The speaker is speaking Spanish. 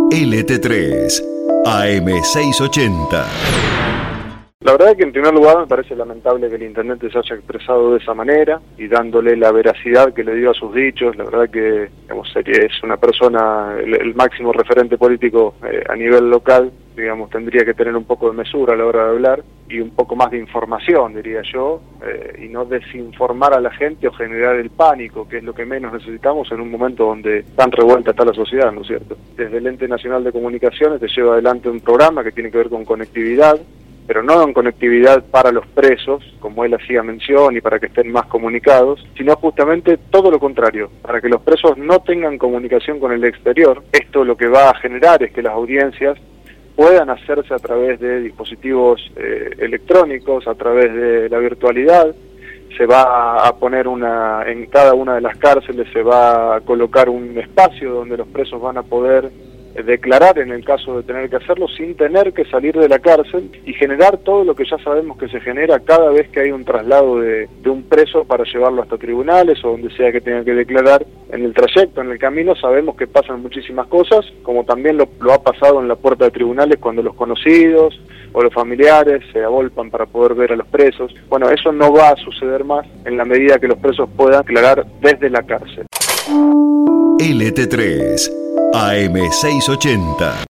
LT3, AM680. La verdad es que en primer lugar me parece lamentable que el intendente se haya expresado de esa manera y dándole la veracidad que le dio a sus dichos. La verdad que es una persona, el máximo referente político a nivel local, tendría que tener un poco de mesura a la hora de hablar y un poco más de información, diría yo, y no desinformar a la gente o generar el pánico, que es lo que menos necesitamos en un momento donde tan revuelta está la sociedad, ¿no es cierto? Desde el Ente Nacional de Comunicaciones se lleva adelante un programa que tiene que ver con conectividad, pero no en conectividad para los presos, como él hacía mención, y para que estén más comunicados, sino justamente todo lo contrario, para que los presos no tengan comunicación con el exterior. Esto lo que va a generar es que las audiencias puedan hacerse a través de dispositivos electrónicos, a través de la virtualidad. Se va a poner en cada una de las cárceles se va a colocar un espacio donde los presos van a poder declarar en el caso de tener que hacerlo sin tener que salir de la cárcel y generar todo lo que ya sabemos que se genera cada vez que hay un traslado de un preso para llevarlo hasta tribunales o donde sea que tenga que declarar. En el trayecto, en el camino, sabemos que pasan muchísimas cosas, como también lo ha pasado en la puerta de tribunales cuando los conocidos o los familiares se agolpan para poder ver a los presos. Bueno, eso no va a suceder más en la medida que los presos puedan declarar desde la cárcel. LT3, AM680.